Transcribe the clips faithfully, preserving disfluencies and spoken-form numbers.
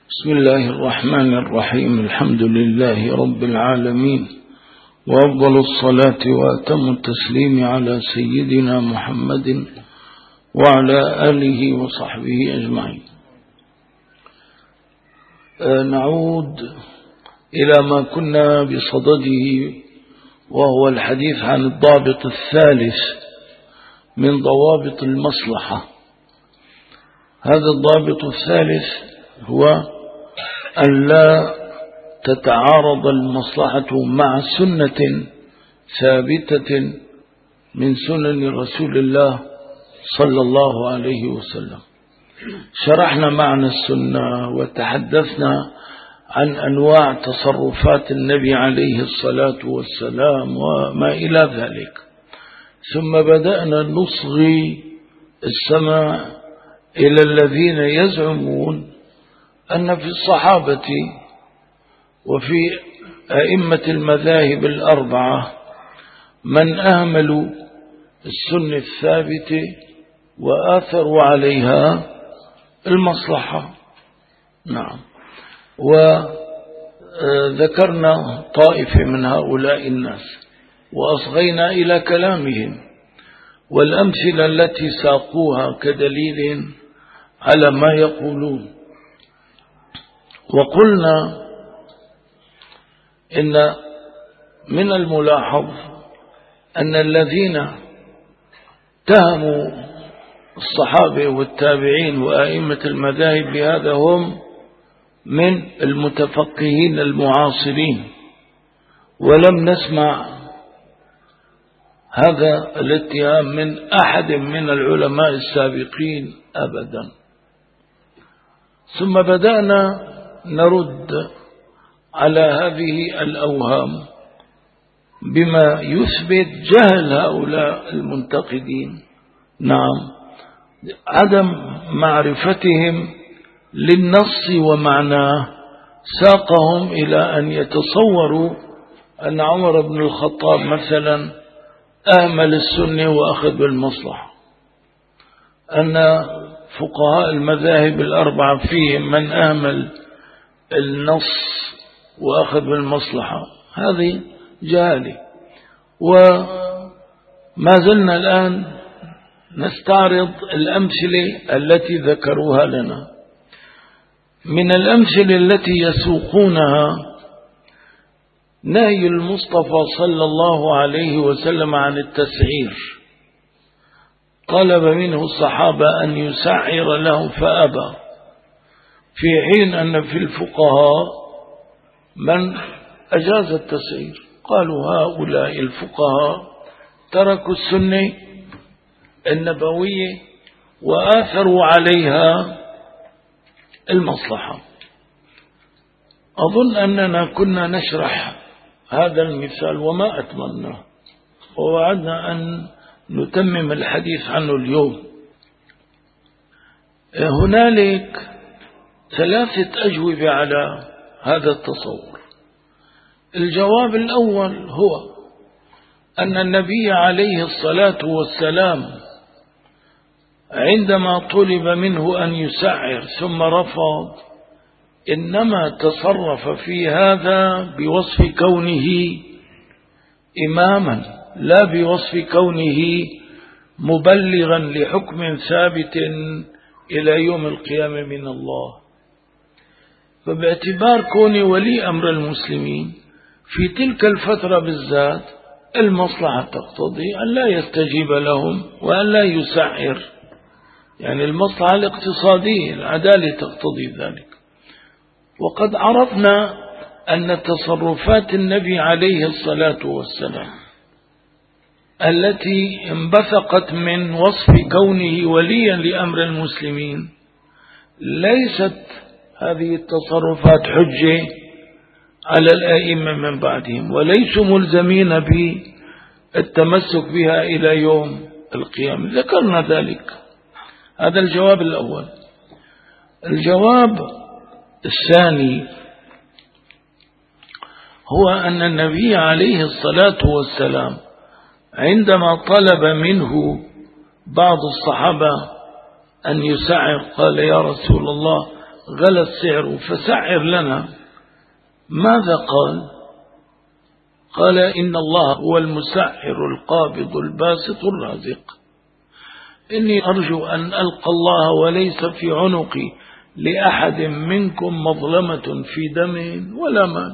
بسم الله الرحمن الرحيم. الحمد لله رب العالمين، وأفضل الصلاة وأتم التسليم على سيدنا محمد وعلى آله وصحبه أجمعين. نعود إلى ما كنا بصدده، وهو الحديث عن الضابط الثالث من ضوابط المصلحة. هذا الضابط الثالث هو أن لا تتعارض المصلحة مع سنة ثابتة من سنن رسول الله صلى الله عليه وسلم. شرحنا معنى السنة وتحدثنا عن أنواع تصرفات النبي عليه الصلاة والسلام وما إلى ذلك، ثم بدأنا نصغي السماع إلى الذين يزعمون أن في الصحابة وفي أئمة المذاهب الأربعة من أهملوا السنة الثابتة وآثروا عليها المصلحة. نعم، وذكرنا طائفة من هؤلاء الناس وأصغينا إلى كلامهم والأمثلة التي ساقوها كدليل على ما يقولون. وقلنا إن من الملاحظ أن الذين اتهموا الصحابة والتابعين وأئمة المذاهب بهذا هم من المتفقهين المعاصرين، ولم نسمع هذا الاتهام من أحد من العلماء السابقين أبدا. ثم بدأنا نرد على هذه الأوهام بما يثبت جهل هؤلاء المنتقدين. نعم، عدم معرفتهم للنص ومعناه ساقهم إلى أن يتصوروا أن عمر بن الخطاب مثلا أهمل السنة وأخذ بالمصلحة، أن فقهاء المذاهب الأربعة فيهم من أهمل النص وأخذ بالمصلحة. هذه جهالة، وما زلنا الآن نستعرض الأمثلة التي ذكروها لنا. من الأمثلة التي يسوقونها نهي المصطفى صلى الله عليه وسلم عن التسعير. طلب منه الصحابة أن يسعر لهم فأبى، في حين أن في الفقهاء من أجاز التسعير. قالوا هؤلاء الفقهاء تركوا السنة النبوية وآثروا عليها المصلحة. أظن أننا كنا نشرح هذا المثال وما أتممناه، ووعدنا أن نتمم الحديث عنه اليوم. هنالك ثلاثة أجوبة على هذا التصور. الجواب الأول هو أن النبي عليه الصلاة والسلام عندما طلب منه أن يسعر ثم رفض، إنما تصرف في هذا بوصف كونه إماما، لا بوصف كونه مبلغا لحكم ثابت إلى يوم القيامة من الله. فباعتبار كون ولي أمر المسلمين في تلك الفترة بالذات المصلحة تقتضي أن لا يستجيب لهم وأن لا يسعر، يعني المصلحة الاقتصادية العدالة تقتضي ذلك. وقد عرفنا أن تصرفات النبي عليه الصلاة والسلام التي انبثقت من وصف كونه وليا لأمر المسلمين ليست هذه التصرفات حجة على الأئمة من بعدهم، وليسوا ملزمين بالتمسك بها إلى يوم القيامة. ذكرنا ذلك. هذا الجواب الأول. الجواب الثاني هو أن النبي عليه الصلاة والسلام عندما طلب منه بعض الصحابة أن يسعر قال: يا رسول الله غلى السعر فسعر لنا، ماذا قال؟ قال إن الله هو المسعر القابض الباسط الرازق، إني أرجو أن ألقى الله وليس في عنقي لأحد منكم مظلمة في دم ولا مال.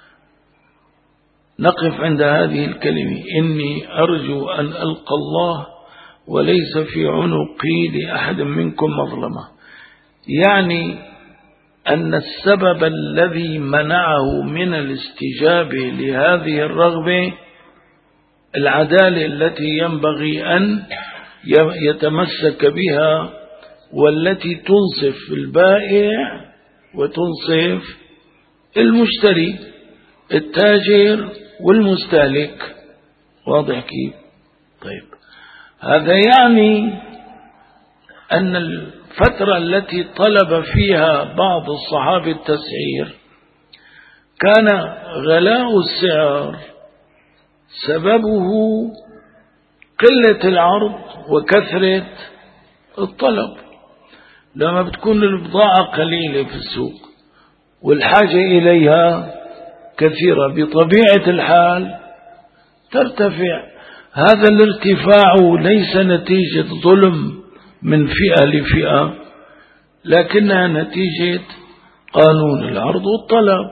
نقف عند هذه الكلمة، إني أرجو أن ألقى الله وليس في عنقي لأحد منكم مظلمة، يعني أن السبب الذي منعه من الاستجابة لهذه الرغبة العدالة التي ينبغي أن يتمسك بها، والتي تنصف البائع وتنصف المشتري، التاجر والمستهلك. واضح كيف؟ طيب، هذا يعني أن الفترة التي طلب فيها بعض الصحابة التسعير كان غلاء السعر سببه قلة العرض وكثرة الطلب. لما بتكون البضاعة قليلة في السوق والحاجة إليها كثيرة بطبيعة الحال ترتفع. هذا الارتفاع ليس نتيجة ظلم من فئة لفئة، لكنها نتيجة قانون العرض والطلب.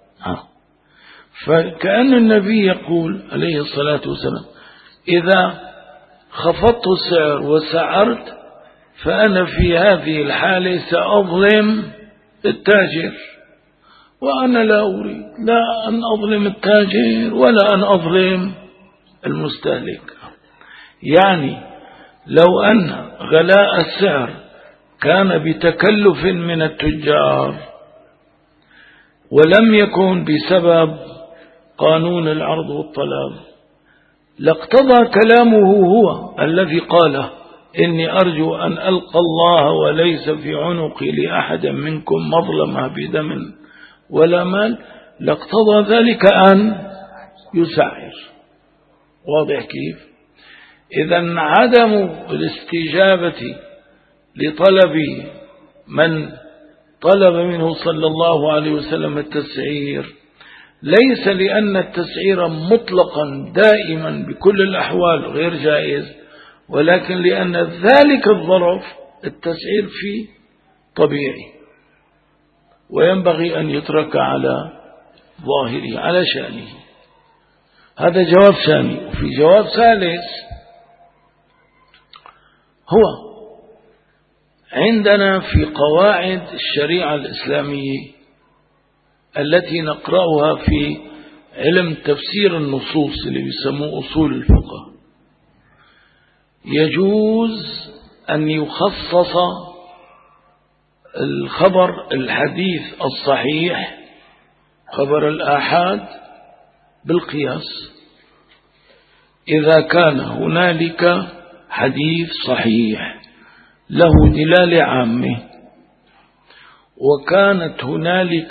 فكأن النبي يقول عليه الصلاة والسلام إذا خفضت السعر وسعرت فأنا في هذه الحالة سأظلم التاجر، وأنا لا أريد لا أن أظلم التاجر ولا أن أظلم المستهلك. يعني لو أن غلاء السعر كان بتكلف من التجار ولم يكن بسبب قانون العرض والطلب لاقتضى كلامه هو الذي قاله إني أرجو أن ألقى الله وليس في عنقي لأحد منكم مظلمة بدم ولا مال، لاقتضى ذلك أن يسعر. واضح كيف؟ إذن عدم الاستجابة لطلب من طلب منه صلى الله عليه وسلم التسعير ليس لأن التسعير مطلقا دائما بكل الأحوال غير جائز، ولكن لأن ذلك الظرف التسعير فيه طبيعي وينبغي أن يترك على ظاهره على شأنه. هذا جواب ثاني. وفي جواب ثالث هو عندنا في قواعد الشريعة الإسلامية التي نقرأها في علم تفسير النصوص اللي بيسموه أصول الفقه، يجوز أن يخصص الخبر الحديث الصحيح خبر الآحاد بالقياس إذا كان هنالك حديث صحيح له دلالة عامة وكانت هنالك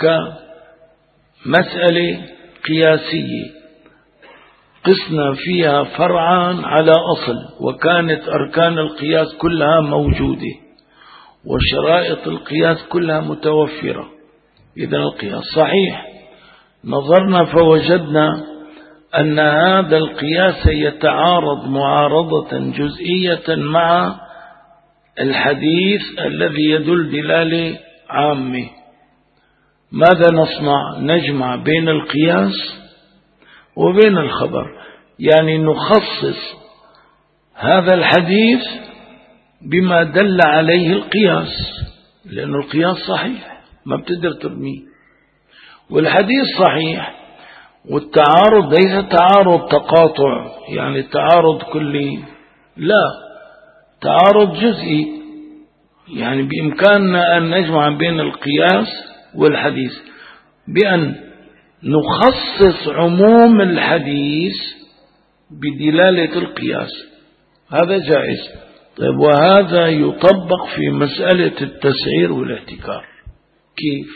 مسألة قياسية قسنا فيها فرعا على أصل، وكانت أركان القياس كلها موجودة وشرائط القياس كلها متوفرة، إذن القياس صحيح. نظرنا فوجدنا أن هذا القياس يتعارض معارضة جزئية مع الحديث الذي يدل دلالة عامة. ماذا نصنع؟ نجمع بين القياس وبين الخبر، يعني نخصص هذا الحديث بما دل عليه القياس، لأن القياس صحيح ما بتقدر ترميه، والحديث صحيح، والتعارض ليس تعارض تقاطع يعني تعارض كلي، لا، تعارض جزئي، يعني بإمكاننا أن نجمع بين القياس والحديث بأن نخصص عموم الحديث بدلالة القياس، هذا جائز. طيب، وهذا يطبق في مسألة التسعير والاحتكار. كيف؟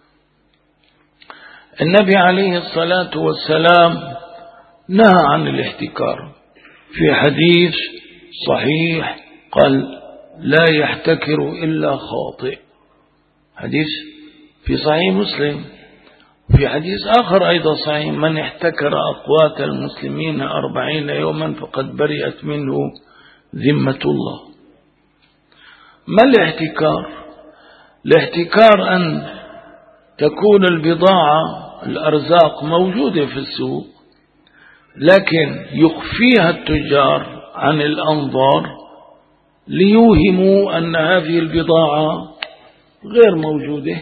النبي عليه الصلاة والسلام نهى عن الاحتكار في حديث صحيح، قال لا يحتكر إلا خاطئ. حديث في صحيح مسلم. في حديث آخر أيضا صحيح: من احتكر أقوات المسلمين أربعين يوما فقد برئت منه ذمة الله. ما الاحتكار؟ الاحتكار أن تكون البضاعة الأرزاق موجودة في السوق، لكن يخفيها التجار عن الأنظار ليوهموا أن هذه البضاعة غير موجودة.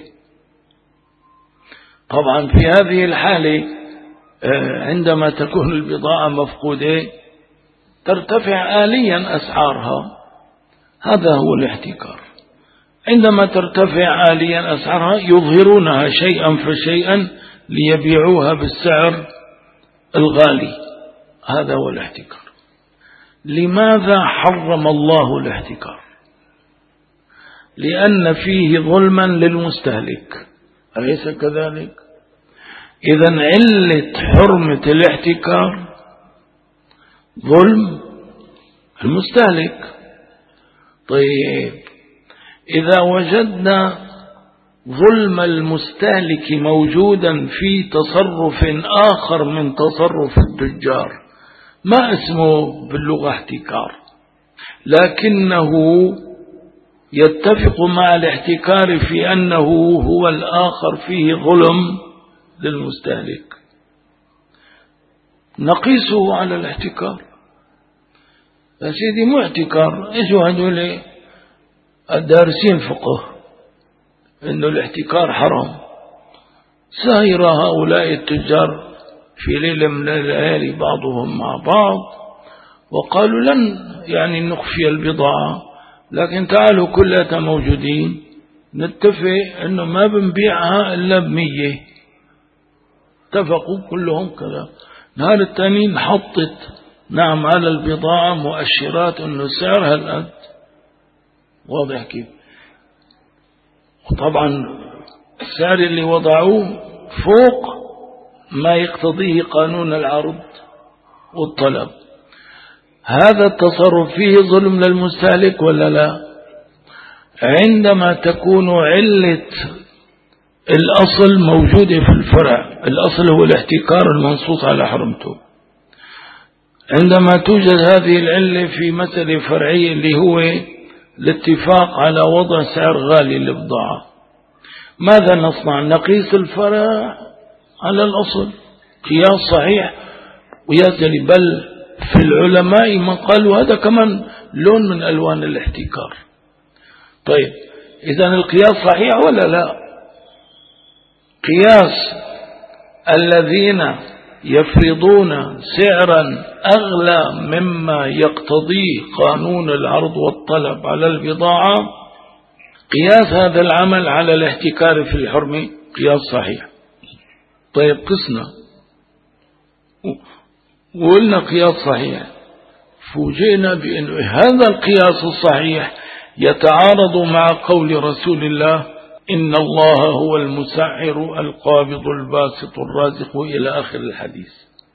طبعا في هذه الحالة عندما تكون البضاعة مفقودة ترتفع آليا أسعارها، هذا هو الاحتكار. عندما ترتفع آليا أسعارها يظهرونها شيئا فشيئا ليبيعوها بالسعر الغالي، هذا هو الاحتكار. لماذا حرم الله الاحتكار؟ لأن فيه ظلما للمستهلك، أليس كذلك؟ إذن علة حرمة الاحتكار ظلم المستهلك. طيب إذا وجدنا ظلم المستهلك موجودا في تصرف آخر من تصرف التجار، ما اسمه باللغة احتكار، لكنه يتفق مع الاحتكار في أنه هو الآخر فيه ظلم للمستهلك، نقيسه على الاحتكار. يا سيدي مو احتكار، اجوا هذول الدارسين فقه انه الاحتكار حرام، ساير هؤلاء التجار في ليلة من الليالي بعضهم مع بعض وقالوا لن يعني نخفي البضاعة، لكن تعالوا كلها موجودين نتفق انه ما بنبيعها الا بمية. اتفقوا كلهم كذا. نهار الثاني نحطت نعم على البضاعة مؤشرات انه سعرها القد، واضح كيف؟ وطبعا السعر اللي وضعوه فوق ما يقتضيه قانون العرض والطلب. هذا التصرف فيه ظلم للمستهلك ولا لا؟ عندما تكون علة الأصل موجودة في الفرع، الأصل هو الاحتكار المنصوص على حرمته، عندما توجد هذه العلة في مسألة فرعية اللي هو الاتفاق على وضع سعر غالي للبضاعة، ماذا نصنع؟ نقيس الفرع على الأصل قياس صحيح ويزل. بل في العلماء من قالوا هذا كمان لون من ألوان الاحتكار. طيب إذن القياس صحيح ولا لا؟ قياس الذين يفرضون سعرا أغلى مما يقتضيه قانون العرض والطلب على البضاعة، قياس هذا العمل على الاحتكار في الحرمة قياس صحيح. طيب قسنا وقلنا قياس صحيح، فوجئنا بأن هذا القياس الصحيح يتعارض مع قول رسول الله: إن الله هو المسعر القابض الباسط الرازق إلى آخر الحديث.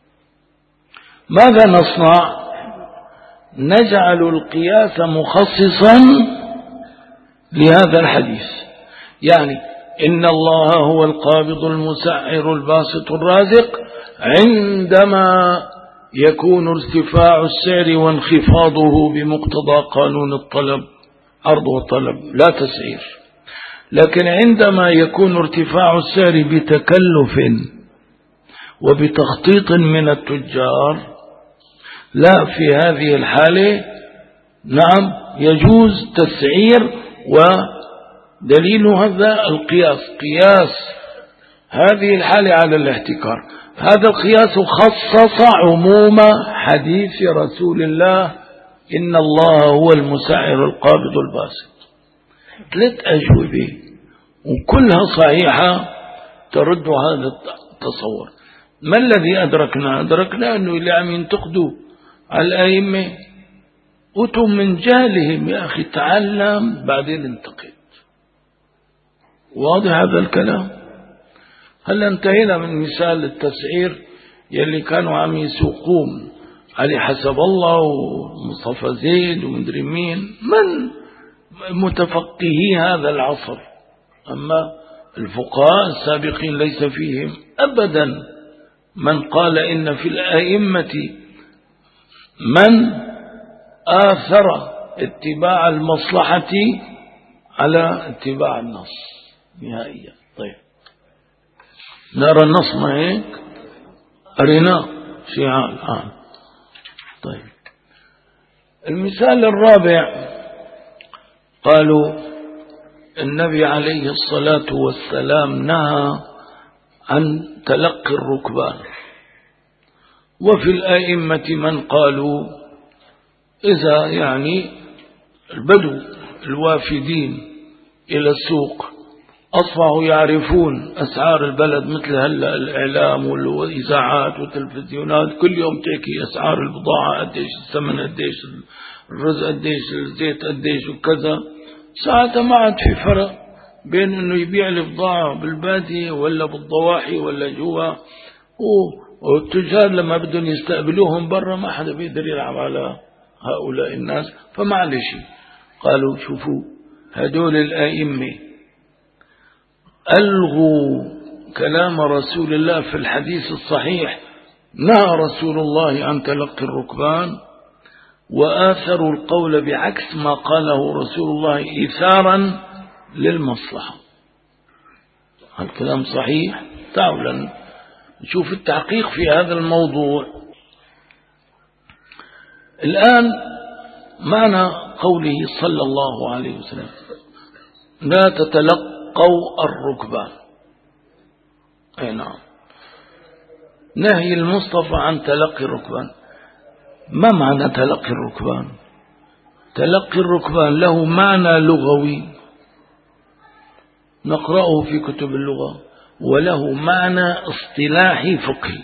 ماذا نصنع؟ نجعل القياس مخصصا لهذا الحديث، يعني إن الله هو القابض المسعر الباسط الرازق عندما يكون ارتفاع السعر وانخفاضه بمقتضى قانون الطلب عرض والطلب لا تسعير. لكن عندما يكون ارتفاع السعر بتكلف وبتخطيط من التجار، لا، في هذه الحالة نعم يجوز تسعير. ودليل هذا القياس، قياس هذه الحالة على الاحتكار. هذا القياس خصص عموم حديث رسول الله: إن الله هو المسعر القابض الباسط. ثلاث أجوبة وكلها صحيحة ترد هذا التصور. ما الذي أدركنا؟ أدركنا أنه اللي عم ينتقدوا على الأئمة أتوا من جهلهم. يا أخي تعلم بعدين انتقد. واضح هذا الكلام؟ هل انتهينا من مثال التسعير يلي كانوا عم يسوقون علي حسب الله ومصطفى زيد ومدري مين، من متفقهي هذا العصر أما الفقهاء السابقين ليس فيهم أبدا من قال إن في الأئمة من آثر اتباع المصلحة على اتباع النص نهائيا. طيب نرى النص ما هيك أرنا شيعة الآن. طيب المثال الرابع قالوا النبي عليه الصلاة والسلام نهى عن تلقي الركبان، وفي الأئمة من قالوا إذا يعني البدو الوافدين إلى السوق أصبحوا يعرفون أسعار البلد مثل هلا الإعلام والإذاعات والتلفزيونات كل يوم تحكي أسعار البضاعة قديش الثمن قديش الرز قديش الزيت قديش وكذا، ساعتها ما عاد في فرق بين إنه يبيع البضاعة بالبادية ولا بالضواحي ولا جوا، والتجار لما بدهم يستقبلوهم برا ما حدا بيقدر يلعب على هؤلاء الناس. فمعلش قالوا شوفوا هدول الأئمة ألغوا كلام رسول الله في الحديث الصحيح نهى رسول الله عن تلقي الركبان، وآثروا القول بعكس ما قاله رسول الله إيثارا للمصلحة. الكلام صحيح. تعالوا نشوف التحقيق في هذا الموضوع. الآن معنى قوله صلى الله عليه وسلم لا تتلقوا الركبان، أي نعم، نهي المصطفى عن تلقي الركبان. ما معنى تلقي الركبان؟ تلقي الركبان له معنى لغوي نقرأه في كتب اللغة، وله معنى اصطلاحي فقهي.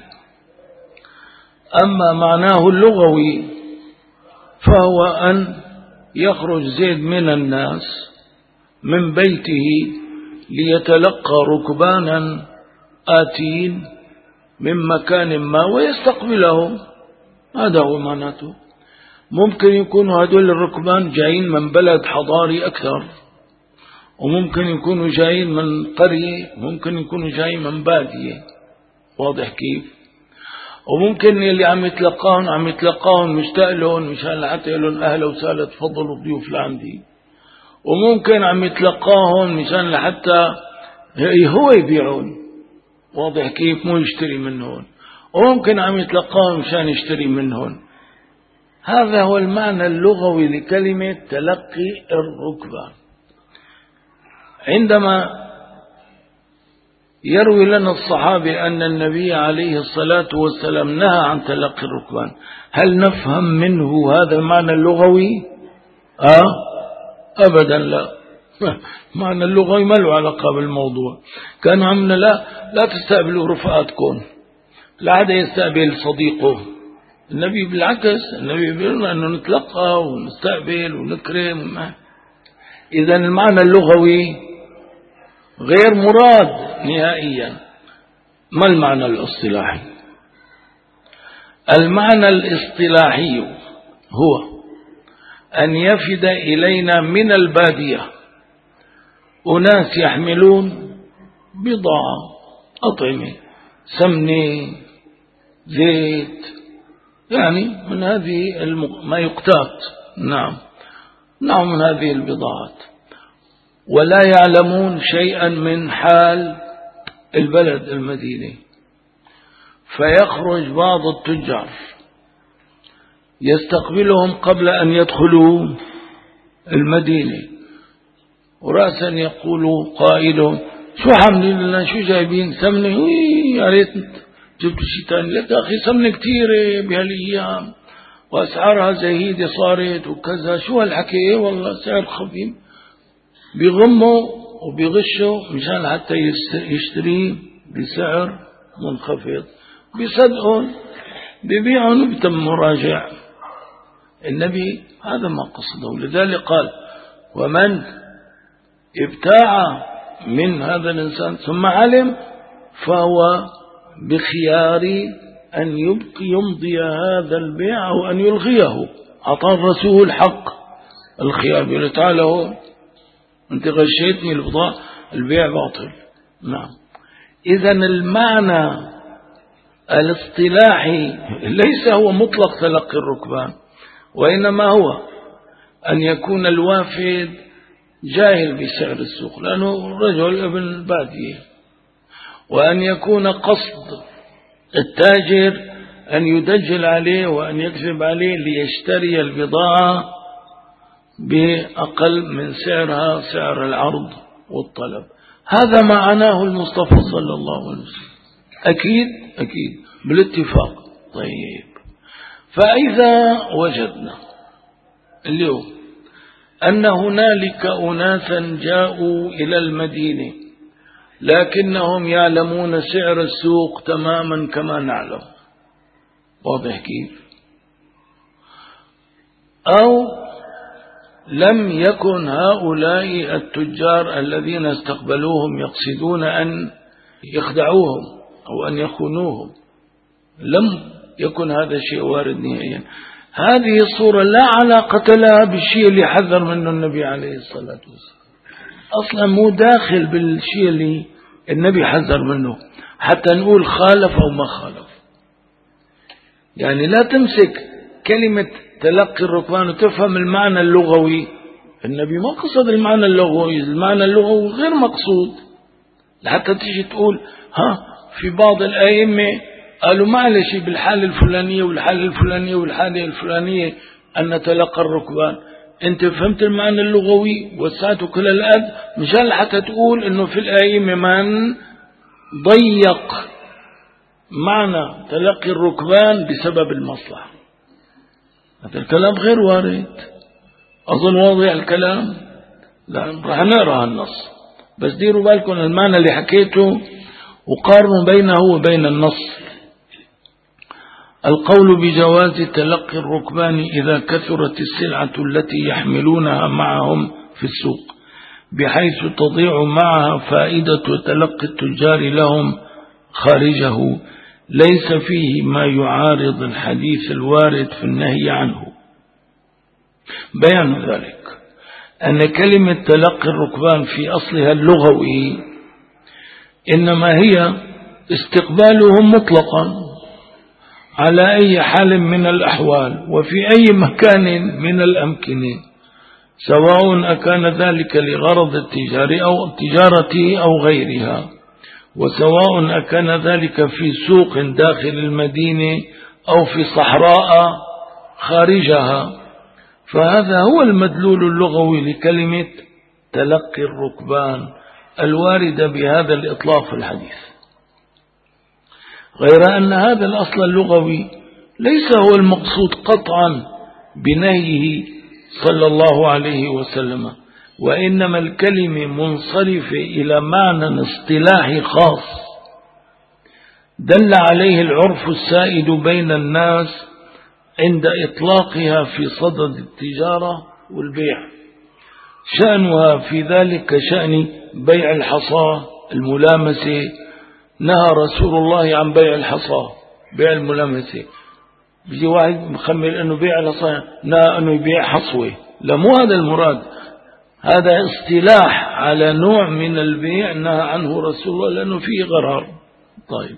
أما معناه اللغوي فهو أن يخرج زيد من الناس من بيته ليتلقى ركبانا آتين من مكان ما ويستقبلهم، هذا هو معناته. ممكن يكونوا هدول الركبان جايين من بلد حضاري أكثر، وممكن يكونوا جايين من قرية، ممكن يكونوا جايين من بادية، واضح كيف؟ وممكن اللي عم يتلقاهم عم يتلقاهم مشتاق لهم مشان لحتى يقول لهم أهلا وسهلا تفضلوا ضيوف لعندي، وممكن عم يتلقاهم مشان لحتى هو يبيعون، واضح كيف؟ مو يشتري منهم، وممكن عم يتلقاهم مشان يشتري منهم. هذا هو المعنى اللغوي لكلمة تلقي الركبان. عندما يروي لنا الصحابي أن النبي عليه الصلاة والسلام نهى عن تلقي الركبان، هل نفهم منه هذا المعنى اللغوي؟ آه أبدا لا. معنى اللغوي ما له علاقة بالموضوع. كانوا عمنا لا لا تستقبلوا رفقاتكم، لا حدا يستقبل صديقه. النبي بالعكس، النبي بيقولنا أنه نتلقى ونستقبل ونكرم. إذا المعنى اللغوي غير مراد نهائيا. ما المعنى الاصطلاحي؟ المعنى الاصطلاحي هو أن يفد إلينا من البادية أناس يحملون بضاعة، أطعمة، سمنة، زيت، يعني من هذه الم... ما يقتات، نعم نعم من هذه البضاعات، ولا يعلمون شيئا من حال البلد المدينة. فيخرج بعض التجار يستقبلهم قبل أن يدخلوا المدينة، ورأسا يقول قائلهم شو عاملين لنا، شو جايبين سمنة؟ يا ريت جبت شيء ثاني. لك أخي سمنة كثيرة بهالأيام وأسعارها زهيدة صارت وكذا، شو هالحكي؟ والله سعر خفيف. بيغموا وبيغشوا مشان حتى يشتري بسعر منخفض، بيصدقون بيبيعون وبتم مراجع. النبي هذا ما قصده، لذلك قال ومن ابتاع من هذا الإنسان ثم علم فهو بخيار أن يبقي يمضي هذا البيع أو أن يلغيه. أعطى الرسول الحق الخيار، بيقول تعالى أنت غشيتني البضاعة، البيع باطل. نعم. إذن المعنى الاصطلاحي ليس هو مطلق تلقي الركبان، وإنما هو أن يكون الوافد جاهل بسعر السوق لأنه رجل ابن البادية، وأن يكون قصد التاجر أن يدجل عليه وأن يكذب عليه ليشتري البضاعة بأقل من سعرها، سعر العرض والطلب. هذا معناه المصطفى صلى الله عليه وسلم. أكيد أكيد بالاتفاق. طيب، فإذا وجدنا اليوم أن هنالك أناسا جاءوا إلى المدينة لكنهم يعلمون سعر السوق تماما كما نعلم، واضح كيف؟ أو لم يكن هؤلاء التجار الذين استقبلوهم يقصدون أن يخدعوهم أو أن يخونوهم، لم يكن هذا الشيء وارد نهائيا. هذه الصورة لا علاقة لها بالشيء اللي حذر منه النبي عليه الصلاة والسلام، أصلا مو داخل بالشيء اللي النبي حذر منه حتى نقول خالف أو ما خالف. يعني لا تمسك كلمة تلقي الركبان وتفهم المعنى اللغوي. النبي ما قصد المعنى اللغوي، المعنى اللغوي غير مقصود، لحتى تيجي تقول ها في بعض الأئمة قالوا معلش بالحالة الفلانية والحالة الفلانية والحالة الفلانية أن نتلقى الركبان. أنت فهمت المعنى اللغوي وسعته كل الأد مشان حتى تقول إنه في الأئمة من ضيق معنى تلقي الركبان بسبب المصلحة. هذا الكلام غير وارد. أظن واضح الكلام؟ لا، رح نقرأ النص، بس ديروا بالكم المعنى اللي حكيته وقارنوا بينه وبين النص. القول بجواز تلقي الركبان إذا كثرت السلعة التي يحملونها معهم في السوق بحيث تضيع معها فائدة تلقي التجار لهم خارجه، ليس فيه ما يعارض الحديث الوارد في النهي عنه. بيان ذلك أن كلمة تلقي الركبان في أصلها اللغوي إنما هي استقبالهم مطلقا على أي حال من الأحوال وفي أي مكان من الأمكنة، سواء أكان ذلك لغرض التجارة أو التجارة أو غيرها، وسواء أكان ذلك في سوق داخل المدينة أو في صحراء خارجها. فهذا هو المدلول اللغوي لكلمة تلقي الركبان الواردة بهذا الإطلاق في الحديث، غير أن هذا الأصل اللغوي ليس هو المقصود قطعا بنهيه صلى الله عليه وسلم، وإنما الكلمة منصرفة إلى معنى اصطلاحي خاص دل عليه العرف السائد بين الناس عند إطلاقها في صدد التجارة والبيع. شأنها في ذلك شأن بيع الحصى الملامسة. نهى رسول الله عن بيع الحصى، بيع الملامسة. بيجي واحد مخمر أنه بيع الحصى، نهى أنه يبيع حصوة. لا، مو هذا المراد، هذا اصطلاح على نوع من البيع نهى عنه رسول الله لأنه فيه غرار. طيب،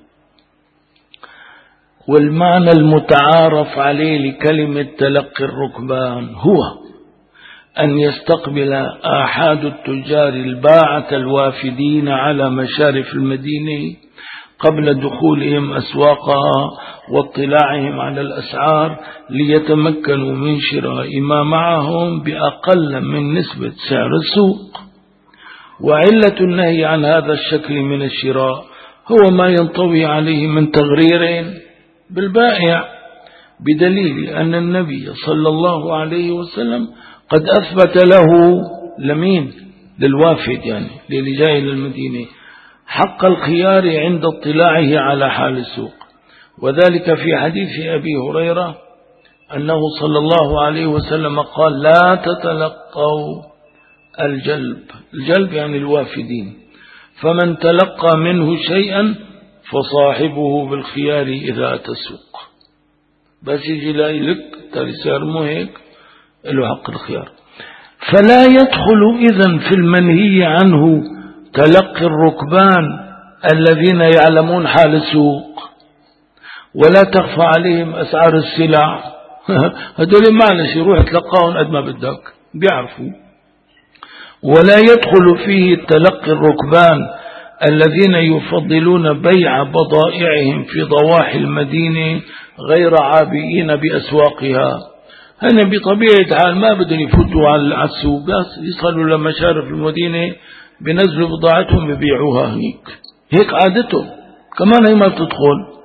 والمعنى المتعارف عليه لكلمة تلقي الركبان هو أن يستقبل آحاد التجار الباعة الوافدين على مشارف المدينة قبل دخولهم أسواقها واطلاعهم على الأسعار ليتمكنوا من شراء ما معهم بأقل من نسبة سعر السوق. وعلة النهي عن هذا الشكل من الشراء هو ما ينطوي عليه من تغرير بالبائع، بدليل أن النبي صلى الله عليه وسلم قد أثبت له لمين للوافد، يعني للي جاي للمدينة، حق الخيار عند اطلاعه على حال السوق. وذلك في حديث أبي هريرة أنه صلى الله عليه وسلم قال: لا تتلقوا الجلب، الجلب يعني الوافدين، فمن تلقى منه شيئا فصاحبه بالخيار إذا أتى السوق. بس يجي لاقي لك ترى سعر مو هيك، له حق الخيار. فلا يدخل إذن في المنهي عنه تلقي الركبان الذين يعلمون حال السوق ولا تخفى عليهم أسعار السلع. هذول معلش يروح يتلقاهم قد ما بدك بيعرفوا. ولا يدخل فيه تلقي الركبان الذين يفضلون بيع بضائعهم في ضواحي المدينة غير عابئين بأسواقها. هنا بطبيعة حال ما بدهم يفوتوا على السوق، بس يصلوا لمشارف المدينة بنزلوا بضاعتهم يبيعوها هيك هيك عادتهم، كمان هي ما بتدخل.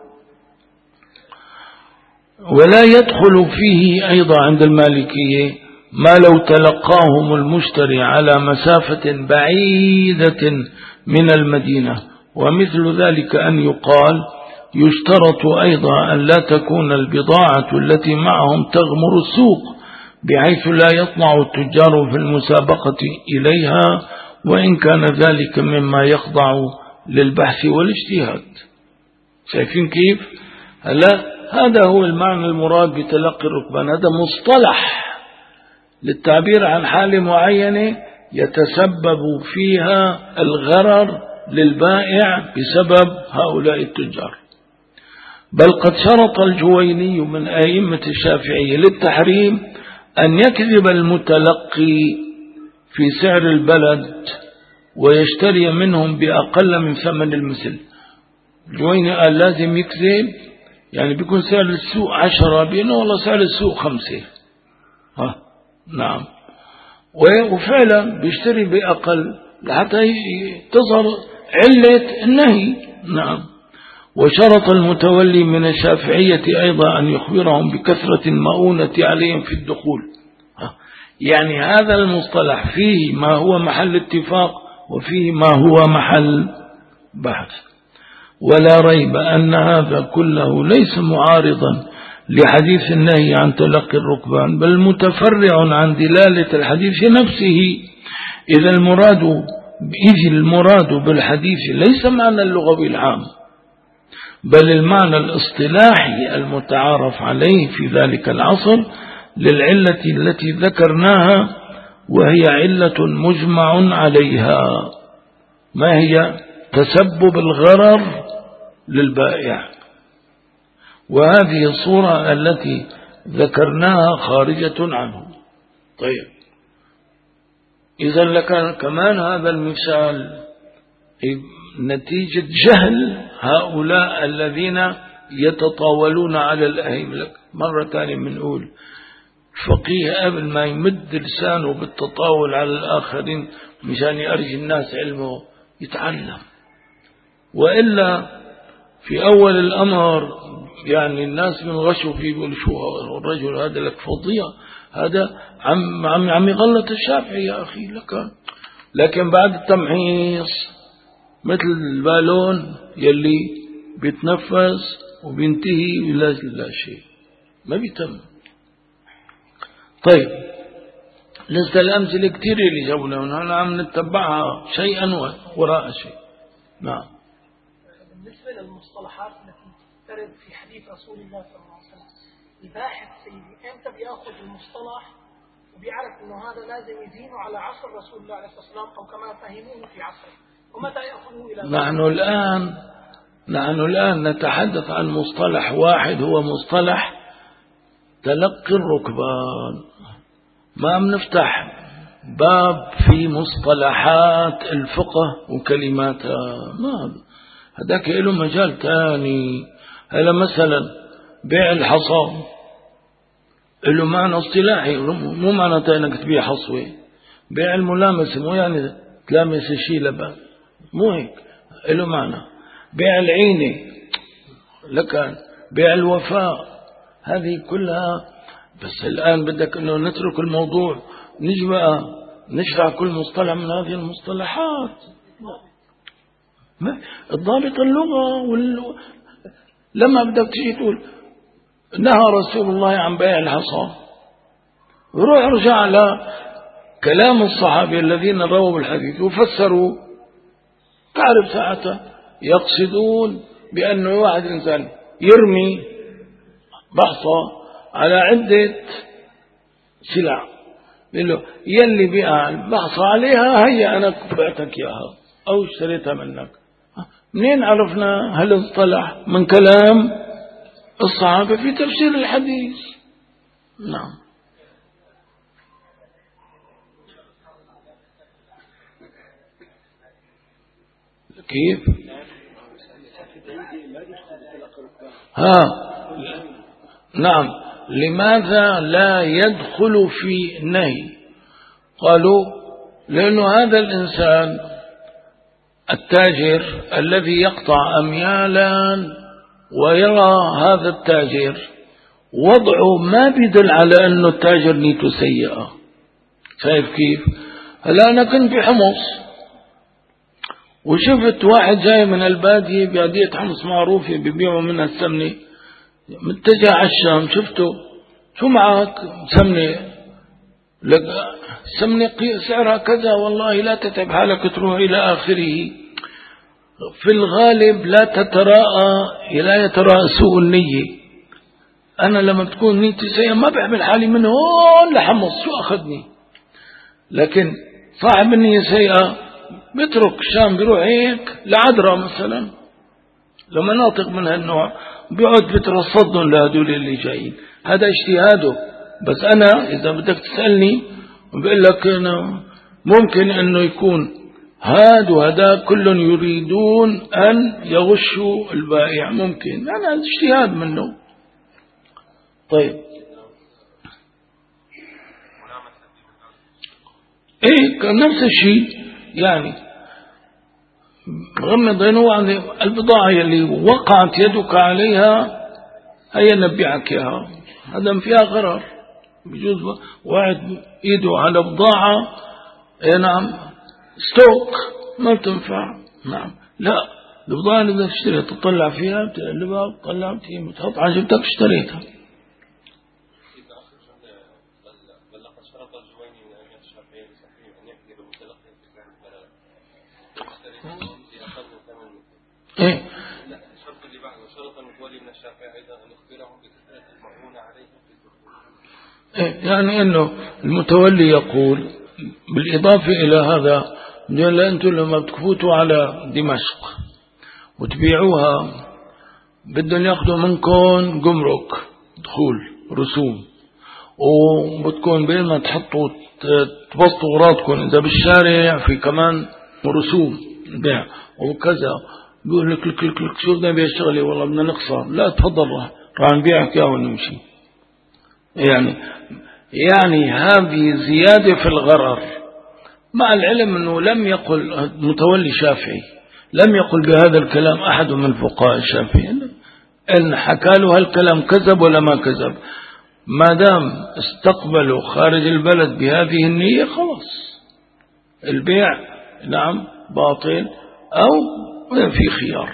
ولا يدخل فيه أيضا عند المالكية ما لو تلقاهم المشتري على مسافة بعيدة من المدينة، ومثل ذلك أن يقال يشترط أيضا أن لا تكون البضاعة التي معهم تغمر السوق بحيث لا يطمع التجار في المسابقة إليها، وإن كان ذلك مما يخضع للبحث والاجتهاد. شايفين كيف؟ هلا هذا هو المعنى المراد بتلقي الركبان. هذا مصطلح للتعبير عن حالة معينة يتسبب فيها الغرر للبائع بسبب هؤلاء التجار. بل قد شرط الجويني من أئمة الشافعية للتحريم أن يكذب المتلقي في سعر البلد ويشتري منهم بأقل من ثمن المثل. الجويني قال لازم يكذب، يعني بيكون سعر السوق عشرة بينه والله سعر السوق خمسة. ها نعم، وفعلا بيشتري بأقل لحتى تظهر علة النهي. نعم. وشرط المتولي من الشافعية أيضا أن يخبرهم بكثرة المؤونة عليهم في الدخول. يعني هذا المصطلح فيه ما هو محل اتفاق وفيه ما هو محل بحث. ولا ريب أن هذا كله ليس معارضا لحديث النهي عن تلقي الركبان، بل متفرع عن دلالة الحديث نفسه. إذا المراد إذ المراد بالحديث ليس معنى اللغوي العام، بل المعنى الاصطلاحي المتعارف عليه في ذلك العصر للعلة التي ذكرناها، وهي علة مجمع عليها. ما هي؟ تسبب الغرر للبائع. وهذه الصورة التي ذكرناها خارجة عنه. طيب، إذا لك كمان هذا المثال نتيجة جهل هؤلاء الذين يتطاولون على الأهيم. لك مرة ثانية بنقول فقيه قبل ما يمد لسانه بالتطاول على الآخرين مشان يرجي الناس علمه يتعلم، وإلا في أول الأمر يعني الناس من غشوا فيه يقول شو الرجل هذا لك فضيع، هذا عم عم عم يغلط الشافعي يا أخي لك. لكن بعد التمحيص مثل البالون يلي بيتنفس وبينتهي إلى لا شيء، ما بيتم. طيب، لسه الأمثلة كتير اللي جابوا لنا، أنا عم نتبعها شيئا وراء شيء. نعم. بالنسبة للمصطلحات التي ترد في حديث رسول الله صلى الله عليه وسلم، الباحث سيدي امتى بياخذ المصطلح وبيعرف انه هذا لازم يزينه على عصر رسول الله عليه الصلاه والسلام او كما فهموه في عصره، ومتى ياخذه الى نحن الآن نحن الآن نتحدث عن مصطلح واحد هو مصطلح تلقي الركبان. ما بنفتح باب في مصطلحات الفقه وكلماتها، ما هذاك له مجال تاني. هلا مثلا بيع الحصى له معنى اصطلاحي، مو معنى انك تبيع حصوة. بيع الملامسة مو يعني تلامس الشيء لبن، مو هيك، له معنى. بيع العينة لكن بيع الوفاء، هذه كلها. بس الآن بدك انه نترك الموضوع نجي بقى نشرح كل مصطلح من هذه المصطلحات. الضابط اللغة وال... لما بدك تيجي تقول نهى رسول الله عن بيع الحصى، روح ارجع على كلام الصحابة الذين رووا الحديث وفسروا، تعرف ساعتها يقصدون بأنه واحد إنسان يرمي بحصة على عدة سلع، بيقول له يلي بيع بحصى عليها هيا أنا بعتك إياها أو اشتريتها منك. منين عرفنا؟ هل اصطلح من كلام الصحابة في تفسير الحديث. نعم. كيف؟ ها نعم. لماذا لا يدخل في النهي؟ قالوا لأنه هذا الإنسان التاجر الذي يقطع أميالا ويرى هذا التاجر وضعه ما بيدل على أنه التاجر نيته سيئة. شايف كيف؟ هلا أنا كنت بحمص وشفت واحد جاي من البادية بادية حمص معروفة بيبيعوا منها السمنة متجه على الشام. شفته شو معك؟ سمنة. لك سمنة سعرها كذا، والله لا تتعب حالك تروح إلى آخره. في الغالب لا تتراءى لا يتراءى سوء النية. أنا لما بتكون نيتي سيئة ما بعمل حالي من هون لحمص شو أخذني، لكن صاحب النية سيئة بيترك الشام بيروح هيك لعذرة مثلا لمناطق من هالنوع بيقعد بترصدهم لهدول اللي جايين. هذا اجتهاده. بس أنا إذا بدك تسألني بقول لك أنا ممكن أنه يكون هاد وهذا كل يريدون أن يغشوا البائع، ممكن أنا اجتهاد منه. طيب إيه كان نفس الشيء يعني غمض عينه عن البضاعة اللي وقعت يدك عليها هيا نبيعك إياها، هذا فيها غرر. بجوز واحد ايده على بضاعة اي نعم ستوك ما بتنفع. نعم لا البضاعة اللي بدك تشتريها تطلع فيها بتقلبها تطلع بتحط عجبتك اشتريتها. ايه الشرط اللي بعده شرط المتولي من الشافعي ايضا ان يخبرهم بكثرة المعونة عليهم في الدخول. يعني انه المتولي يقول بالاضافة الى هذا قال انتم لما بتفوتوا على دمشق وتبيعوها بدهم ياخذوا منكم جمرك دخول رسوم، وبتكون بين ما تحطوا تبسطوا اغراضكم اذا بالشارع في كمان رسوم بيع وكذا. بيقول لك لك لك لك شو بدنا نبيع الشغله والله بدنا نخسر. لا تفضل راح راح نبيعك اياه ونمشي. يعني يعني هذه زياده في الغرر، مع العلم انه لم يقل متولي شافعي لم يقل بهذا الكلام احد من فقهاء الشافعي. ان حكى له هالكلام كذب ولا ما كذب، ما دام استقبلوا خارج البلد بهذه النية خلاص البيع نعم باطل أو في خيار.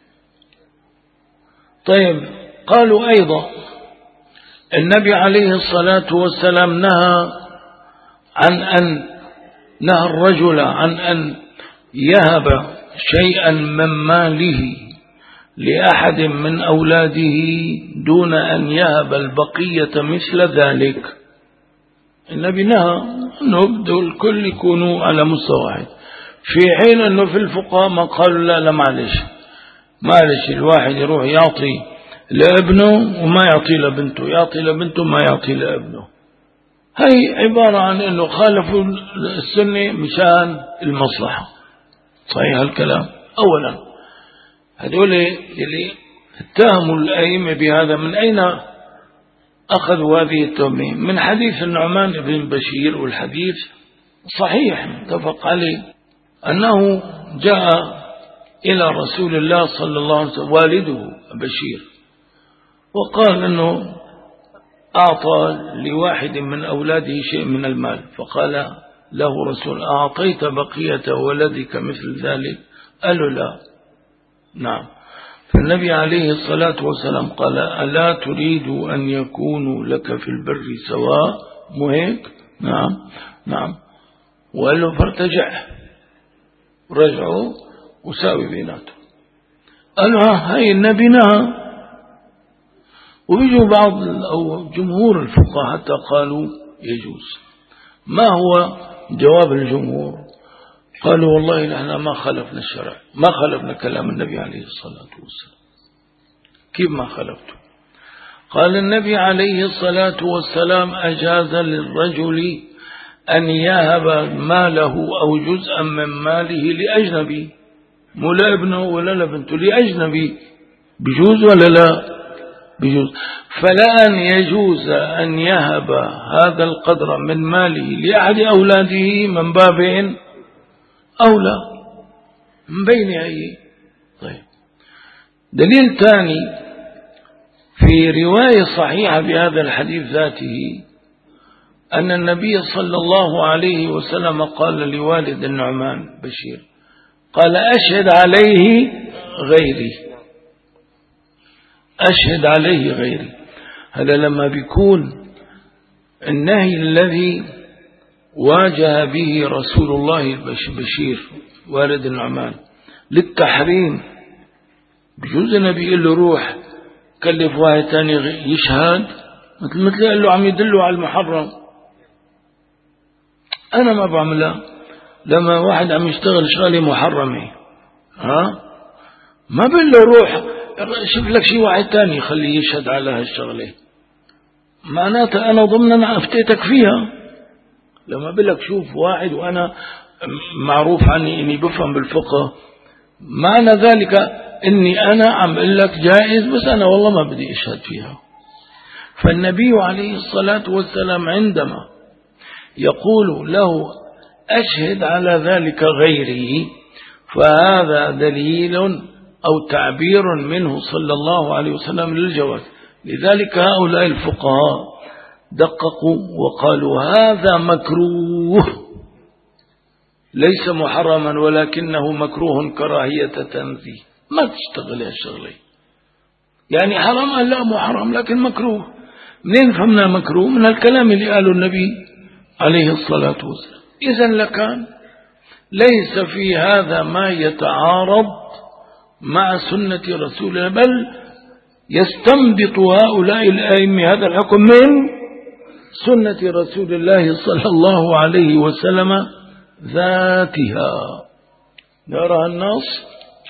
طيب قالوا أيضا النبي عليه الصلاة والسلام نهى عن أن نهى الرجل عن أن يهب شيئا من ماله لأحد من أولاده دون أن يهب البقية مثل ذلك. النبي نهى أنه بدو الكل يكونوا على مستوى واحد، في حين أنه في الفقهاء ما قالوا لا لا معلش معلش الواحد يروح يعطي لابنه وما يعطي لبنته، يعطي لبنته ما يعطي لابنه. هي عبارة عن أنه خالفوا السنة مشان المصلحة. صحيح الكلام. أولا هذول اللي اتهموا الأئمة بهذا من أين أخذوا هذه التهمة؟ من حديث النعمان بن بشير، والحديث صحيح متفق عليه، أنه جاء إلى رسول الله صلى الله عليه وسلم والده بشير وقال أنه أعطى لواحد من أولاده شيء من المال، فقال له رسول أعطيت بقية ولدك مثل ذلك؟ قال له لا. نعم. فالنبي عليه الصلاة والسلام قال ألا تريد أن يكونوا لك في البر سواء؟ مو هيك؟ نعم نعم. وقال له فارتجع، رجعوا وساوي بيناتهم. قالوا ها هاي النبي نهى. ويجوا بعض أو جمهور الفقهاء حتى قالوا يجوز. ما هو جواب الجمهور؟ قالوا والله نحن ما خالفنا الشرع، ما خالفنا كلام النبي عليه الصلاة والسلام. كيف ما خالفته؟ قال النبي عليه الصلاة والسلام أجاز للرجل أن يهب ماله أو جزءا من ماله لأجنبي، مو لابنه ولا لبنته، لأجنبي، بجوز ولا لا؟ بجوز. فلأن يجوز أن يهب هذا القدر من ماله لأحد أولاده من باب أولى من بين أي. طيب، دليل ثاني في رواية صحيحة بهذا الحديث ذاته أن النبي صلى الله عليه وسلم قال لوالد النعمان بشير، قال أشهد عليه غيري، أشهد عليه غيري. هذا لما بيكون النهي الذي واجه به رسول الله بشير والد النعمان للتحريم، بجوز النبي يقول له روح كلف واحد ثاني يشهد، مثل مثل قال له عم يدله على المحرم. أنا ما بعملها لما واحد عم يشتغل شغلة محرمة، ها ما بقول له روح شوف لك شيء واحد ثاني خليه يشهد على هالشغلة، معناتها أنا ضمنا أفتيتك فيها. لما بقول لك شوف واحد وأنا معروف عني إني بفهم بالفقه، معنى ذلك إني أنا عم أقول لك جائز، بس أنا والله ما بدي أشهد فيها. فالنبي عليه الصلاة والسلام عندما يقول له أشهد على ذلك غيري، فهذا دليل أو تعبير منه صلى الله عليه وسلم للجواز. لذلك هؤلاء الفقهاء دققوا وقالوا هذا مكروه ليس محرما ولكنه مكروه كراهية تنزيه، ما تشتغل هالشغلة. يعني حرام لا مو حرام لكن مكروه. منين فهمنا مكروه؟ من الكلام اللي قاله النبي عليه الصلاة والسلام. إذن لكان ليس في هذا ما يتعارض مع سنة رسول الله، بل يستنبط هؤلاء الأئمة هذا الحكم من سنة رسول الله صلى الله عليه وسلم ذاتها. نرى النص: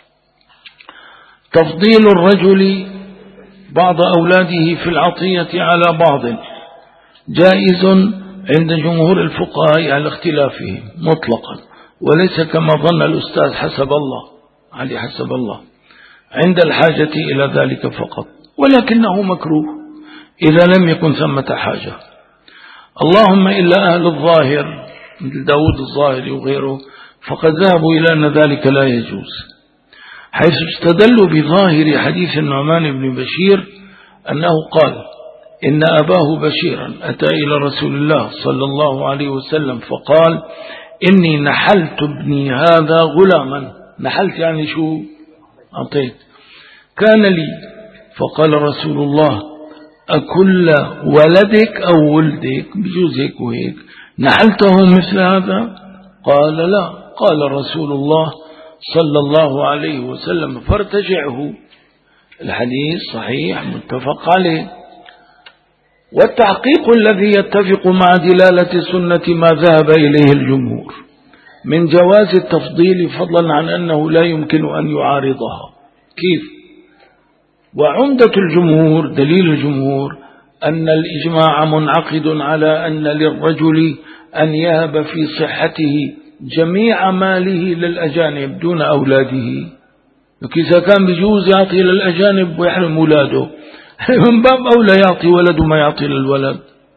تفضيل الرجل بعض أولاده في العطية على بعض جائز عند جمهور الفقهاء على اختلافهم مطلقا، وليس كما ظن الأستاذ حسب الله علي حسب الله عند الحاجة إلى ذلك فقط، ولكنه مكروه إذا لم يكن ثمة حاجة. اللهم إلا أهل الظاهر مثل داود الظاهري وغيره فقد ذهبوا إلى أن ذلك لا يجوز، حيث استدلوا بظاهر حديث النعمان بن بشير أنه قال إن أباه بشيرا أتى إلى رسول الله صلى الله عليه وسلم فقال إني نحلت ابني هذا غلاما. نحلت يعني شو؟ أعطيت. كان لي، فقال رسول الله أكل ولدك أو ولدك، بجوز هيك وهيك، نحلته مثل هذا؟ قال لا. قال رسول الله صلى الله عليه وسلم فارتجعه. الحديث صحيح متفق عليه. والتحقيق الذي يتفق مع دلالة سنة ما ذهب إليه الجمهور من جواز التفضيل فضلا عن أنه لا يمكن أن يعارضها. كيف؟ وعمدة الجمهور دليل الجمهور أن الإجماع منعقد على أن للرجل أن يهب في صحته جميع ماله للأجانب دون أولاده. إذا كان بجوز يعطي للأجانب ويحرم أولاده، من باب أولى يعطي ولده ما يعطي للولد.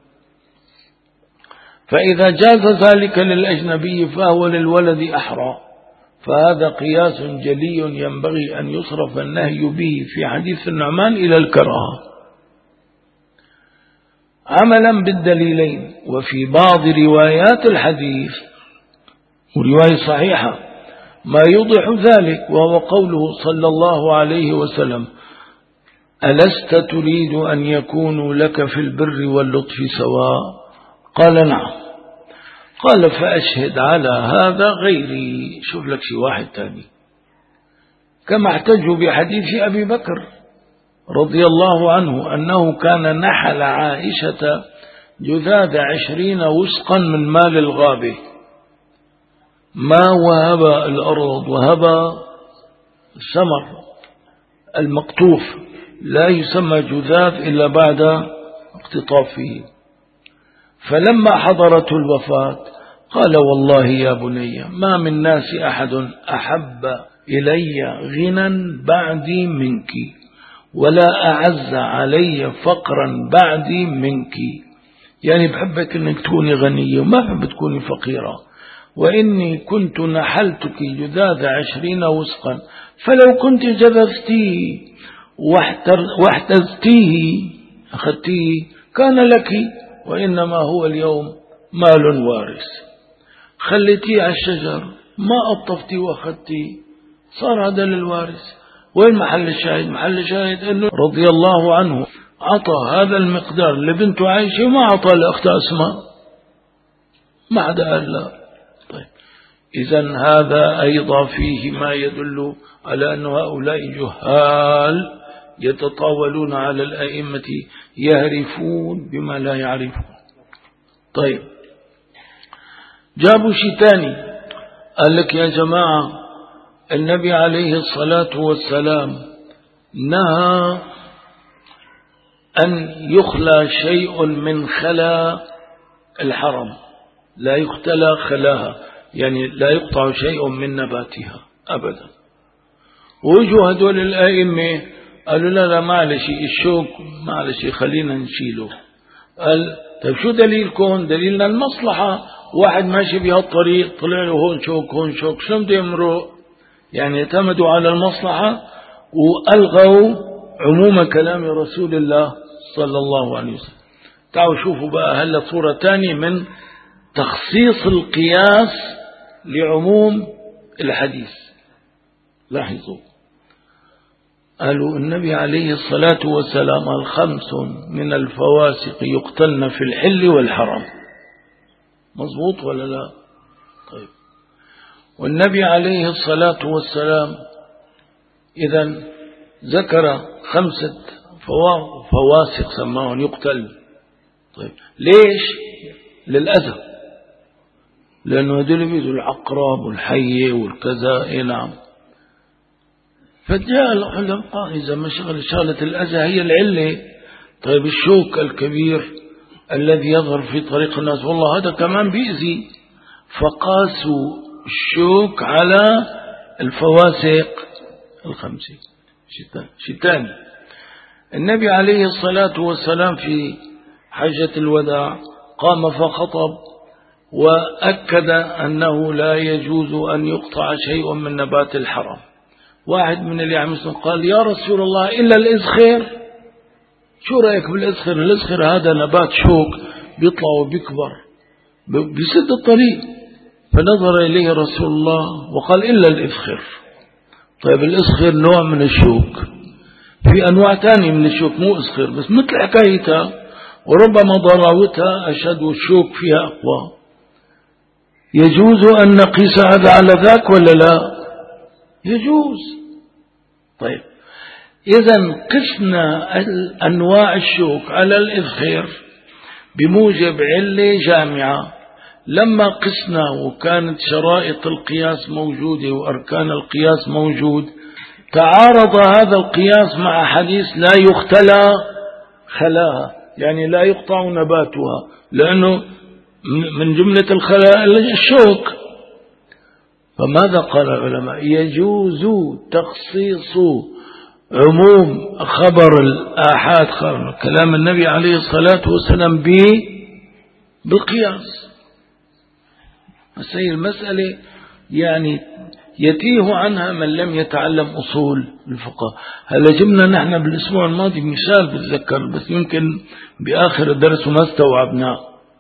فإذا جاز ذلك للأجنبي فهو للولد أحرى. فهذا قياس جلي ينبغي أن يصرف النهي به في حديث النعمان إلى الكراهة عملا بالدليلين. وفي بعض روايات الحديث ورواية صحيحة ما يوضح ذلك، وهو قوله صلى الله عليه وسلم ألست تريد أن يكونوا لك في البر واللطف سواء؟ قال نعم. قال فأشهد على هذا غيري. شوف لك شي واحد تاني، كما احتجوا بحديث أبي بكر رضي الله عنه أنه كان نحل عائشة جذاذ عشرين وسقا من مال الغابة، ما وهب الأرض وهب الثمر المقطوف لا يسمى جذاذ إلا بعد اقتطافه. فلما حضرته الوفاة قال والله يا بني ما من ناس أحد أحب إلي غنى بعدي منك ولا أعز علي فقرا بعدي منك. يعني بحبك أنك تكوني غنية وما بحب تكوني فقيرة، وإني كنت نحلتك جذاذ عشرين وسقا فلو كنت جذذتيه واحتزتيه أخذتيه كان لك، وإنما هو اليوم مال وارث. خليتيه على الشجر ما أطفتيه وأخذتيه صار هذا للوارث. وين محل الشاهد؟ محل الشاهد أنه رضي الله عنه عطى هذا المقدار لبنته عائشة وما عطى لأخت أسماء، ما عدا قال لا. طيب إذن هذا أيضا فيه ما يدل على أن هؤلاء جهال يتطاولون على الأئمة يهرفون بما لا يعرفون. طيب جابوا شيء تاني، قال لك يا جماعة النبي عليه الصلاة والسلام نهى أن يخلى شيء من خلا الحرم، لا يختلى خلاها، يعني لا يقطع شيء من نباتها أبدا. وجوا هدول الآئمة قالوا لا لا معلش الشوك معلش خلينا نشيله. قال طيب شو دليلكم؟ دليلنا المصلحة، واحد ماشي بهالطريق طلع له هون شوك هون شوك شو بده يمرق؟ يعني اعتمدوا على المصلحة وألغوا عموم كلام رسول الله صلى الله عليه وسلم. تعالوا شوفوا بقى هلا صورة تانية من تخصيص القياس لعموم الحديث. لاحظوا قالوا النبي عليه الصلاة والسلام الخمس من الفواسق يقتلن في الحل والحرم، مظبوط ولا لا؟ طيب والنبي عليه الصلاة والسلام إذن ذكر خمسة فواسق سماهم يقتل. طيب ليش؟ للأذى، لأنه هذول بيدوا العقرب والحية والكذا. إيه نعم. فجاء العلماء إذا ما شغل شغلة الأذى هي العلة. طيب الشوك الكبير الذي يظهر في طريق الناس والله هذا كمان بيأذي، فقاسوا الشوك على الفواسق الخمسة. شيء ثاني، النبي عليه الصلاة والسلام في حجة الوداع قام فخطب وأكد أنه لا يجوز أن يقطع شيء من نبات الحرم. واحد من اللي عم يسمع قال يا رسول الله إلا الإزخير، شو رأيك بالإزخير؟ الإزخير هذا نبات شوك بيطلع وبيكبر بيسد الطريق. فنظر إليه رسول الله وقال إلا الإزخير. طيب الإزخير نوع من الشوك، في أنواع تانية من الشوك مو إزخير بس مثل حكايتها، وربما ضراوتها أشد والشوك فيها أقوى. يجوز أن نقيس هذا على ذاك ولا لا؟ يجوز. طيب إذن قسنا أنواع الشوك على الإذخير بموجب علة جامعة. لما قسنا وكانت شرائط القياس موجودة وأركان القياس موجود، تعارض هذا القياس مع حديث لا يختلى خلاها، يعني لا يقطع نباتها، لأنه من جملة الخلاء الشوك. فماذا قال العلماء؟ يجوز تخصيص عموم خبر الآحاد كلام النبي عليه الصلاة والسلام بالقياس. هذه المسألة يعني يتيه عنها من لم يتعلم أصول الفقه. هلا جبنا نحن بالأسبوع الماضي مثال بتذكر بس يمكن بآخر الدرس وما استوعبناه.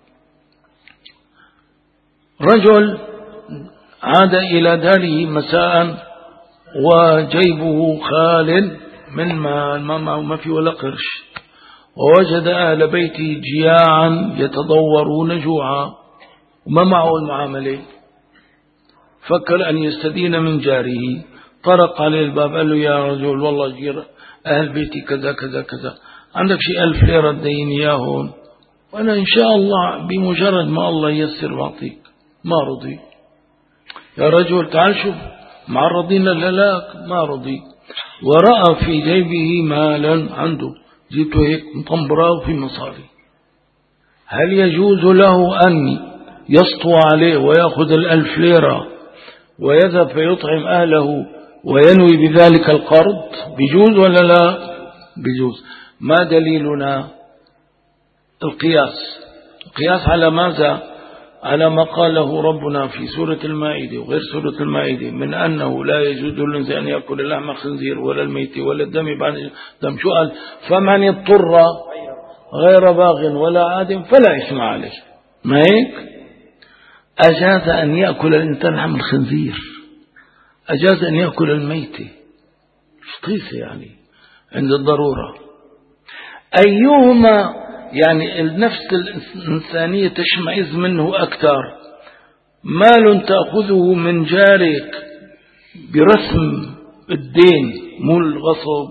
رجل عاد إلى داره مساء وجيبه خال من مال، ما معه ما في ولا قرش، ووجد أهل بيته جياعا يتضورون جوعا وما معه المعاملة. فكر أن يستدين من جاره، طرق عليه الباب قال له يا رجل والله جير أهل بيتي كذا كذا كذا، عندك شيء ألف ليرة تدين إياهم؟ وأنا إن شاء الله بمجرد ما الله ييسر وأعطيك. ما رضي. يا رجل تعال شوف معرضين للهلاك، ما رضي. ورأى في جيبه مالا عنده، جيته هيك مطنبراه في مصاري، هل يجوز له أن يسطو عليه ويأخذ الألف ليرة ويذهب فيطعم أهله وينوي بذلك القرض؟ بيجوز ولا لا؟ بيجوز. ما دليلنا؟ القياس. القياس على ماذا؟ على ما قاله ربنا في سورة المائدة وغير سورة المائدة من أنه لا يجوز للإنسان أن يأكل اللحم الخنزير ولا الميت ولا الدم بعد دم. شو قال؟ فمن اضطر غير باغ ولا عاد فلا إثم عليه. ما هيك؟ أجاز أن يأكل الإنسان لحم الخنزير، أجاز أن يأكل الميتة، قيسة يعني عند الضرورة. أيهما يعني النفس الإنسانية تشمئز منه أكثر؟ مال تأخذه من جارك برسم الدين مو الغصب،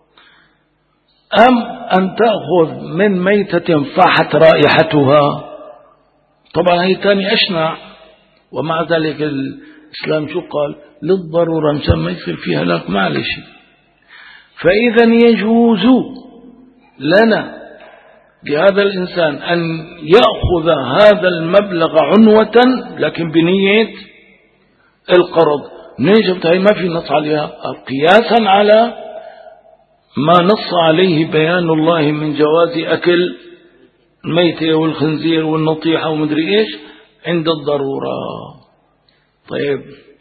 أم أن تأخذ من ميتة فاحت رائحتها؟ طبعا هي تاني أشنع. ومع ذلك الإسلام شو قال؟ للضرورة مشان ما يصير فيها هلاك معلش. فإذا يجوز لنا بهذا الإنسان أن يأخذ هذا المبلغ عنوة لكن بنية القرض. نجبت هي ما في نص عليها، قياسا على ما نص عليه بيان الله من جواز أكل الميتة والخنزير والنطيحة ومدري إيش عند الضرورة. طيب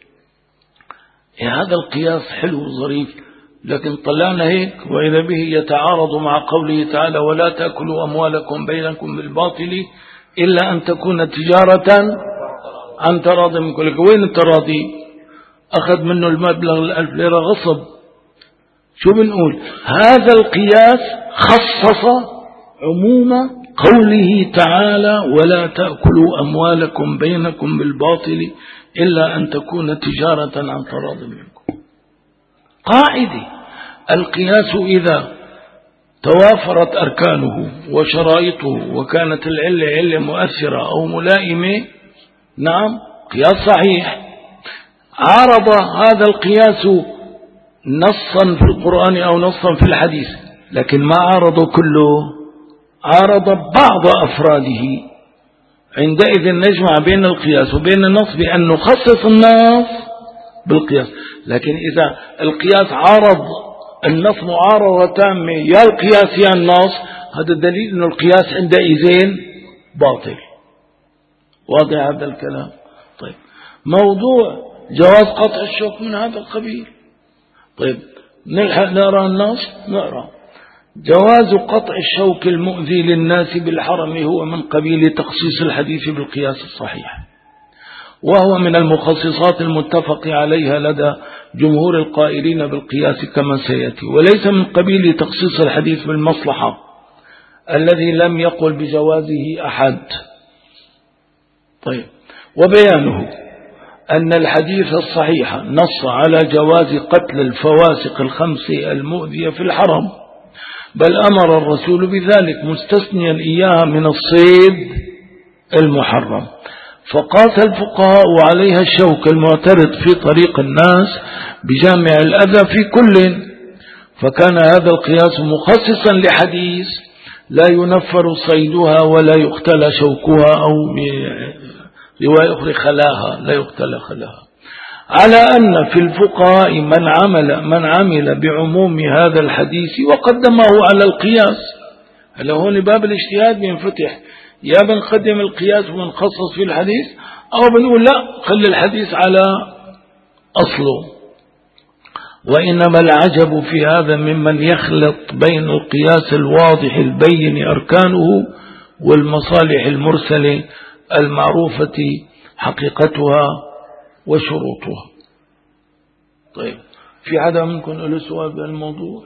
هذا القياس حلو ظريف، لكن طلعنا هيك وإذا به يتعارض مع قوله تعالى ولا تأكلوا أموالكم بينكم بالباطل إلا أن تكون تجارة عن تراضي منكم. وين التراضي؟ أخذ منه المبلغ الألف ليرة غصب. شو بنقول؟ هذا القياس خصص عموم قوله تعالى ولا تأكلوا أموالكم بينكم بالباطل إلا أن تكون تجارة عن تراض منكم. قاعدة القياس إذا توافرت أركانه وشرائطه وكانت العلة علة مؤثرة أو ملائمة، نعم قياس صحيح. عارض هذا القياس نصا في القرآن أو نصا في الحديث، لكن ما عارض كله، عارض بعض أفراده. عندئذ نجمع بين القياس وبين النص بأن نخصص النص بالقياس. لكن إذا القياس عارض النص معارضة تامة، يا القياس يا النص، هذا دليل أن القياس عندئذ باطل. واضح هذا الكلام؟ طيب موضوع جواز قطع الشوك من هذا القبيل. طيب نلحق نقرأ النص. نقرأ جواز قطع الشوك المؤذي للناس بالحرم هو من قبيل تخصيص الحديث بالقياس الصحيح، وهو من المخصصات المتفق عليها لدى جمهور القائلين بالقياس كما سيأتي، وليس من قبيل تخصيص الحديث بالمصلحة الذي لم يقل بجوازه أحد. طيب وبيانه أن الحديث الصحيح نص على جواز قتل الفواسق الخمس المؤذية في الحرم، بل أمر الرسول بذلك مستثنيا إياها من الصيد المحرم. فقاس الفقهاء عليها الشوك المعترض في طريق الناس بجامع الأذى في كل، فكان هذا القياس مخصصا لحديث لا ينفر صيدها ولا يقتل شوكها، أو رواية أخرى خلاها لا يقتل خلاها، على أن في الفقهاء من عمل من عمل بعموم هذا الحديث وقدمه على القياس. هلا هون باب الاجتهاد بينفتح، يا بنقدم القياس ونخصص في الحديث، أو بنقول لا خلي الحديث على أصله. وإنما العجب في هذا ممن يخلط بين القياس الواضح البين أركانه والمصالح المرسلة المعروفة حقيقتها وشروطها. طيب في حدا منكم له سؤال بالموضوع؟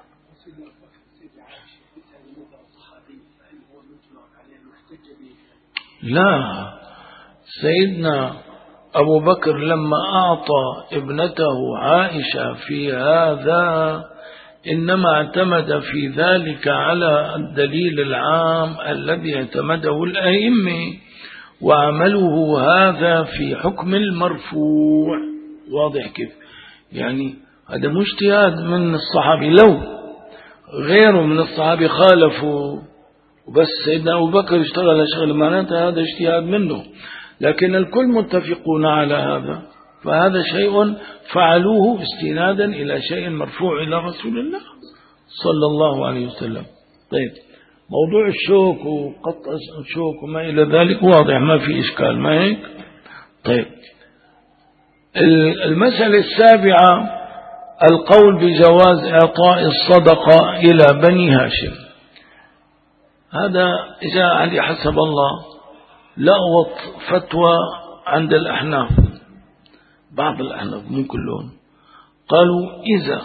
لا، سيدنا أبو بكر لما أعطى ابنته عائشة في هذا إنما اعتمد في ذلك على الدليل العام الذي اعتمده الأئمة، وعمله هذا في حكم المرفوع. واضح كيف؟ يعني هذا مش اجتهاد من الصحابي، لو غيره من الصحابي خالفوا وبس سيدنا أبو بكر اشتغل شغل معناتها هذا اجتهاد منه، لكن الكل متفقون على هذا، فهذا شيء فعلوه استنادا إلى شيء مرفوع إلى رسول الله صلى الله عليه وسلم. طيب، موضوع الشوك وقطع الشوك وما إلى ذلك واضح، ما في إشكال، ما هيك؟ طيب، المسألة السابعة القول بجواز إعطاء الصدقة إلى بني هاشم. هذا جاء علي حسب الله لغوط فتوى عند الأحناف، بعض الأحناف مو كلهم، قالوا إذا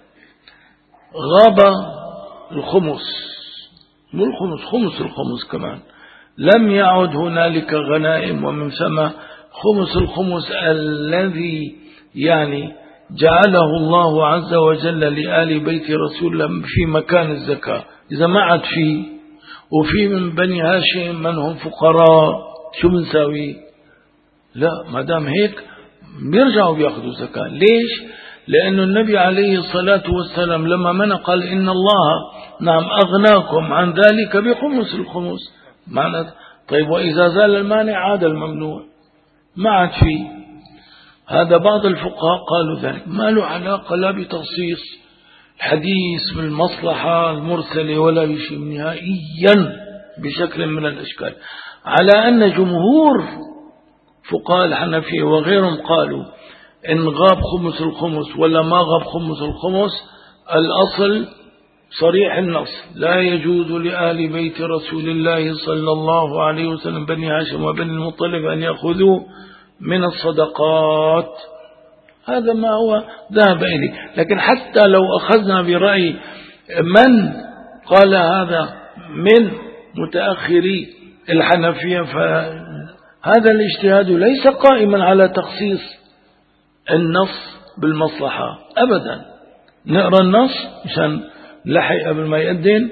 غاب الخمس، مو الخمس، خمس الخمس كمان، لم يعد هنالك غنائم، ومن ثم خمس الخمس الذي يعني جعله الله عز وجل لآل بيت رسول الله في مكان الزكاة، إذا ما عاد فيه وفي من بني هاشم من هم فقراء، شو بنساوي؟ لا، ما دام هيك بيرجعوا بياخذوا زكاة. ليش؟ لأن النبي عليه الصلاة والسلام لما من قال إن الله نعم أغناكم عن ذلك بخمس الخمس، معنى طيب وإذا زال المانع عاد الممنوع، ما عاد فيه. هذا بعض الفقهاء قالوا ذلك، ما له علاقة لا بتخصيص الحديث بالمصلحة المرسلة ولا بشيء نهائيا بشكل من الأشكال، على أن جمهور فقهاء الحنفية وغيرهم قالوا إن غاب خمس الخمس ولا ما غاب خمس الخمس، الأصل صريح النص، لا يجوز لآل بيت رسول الله صلى الله عليه وسلم بني هاشم وبني المطلب أن يأخذوا من الصدقات. هذا ما هو ذهب إليه. لكن حتى لو أخذنا برأي من قال هذا من متأخري الحنفية، فهذا الاجتهاد ليس قائما على تخصيص النص بالمصلحة أبدا. نقرأ النص مشان لحق قبل ما يأذن.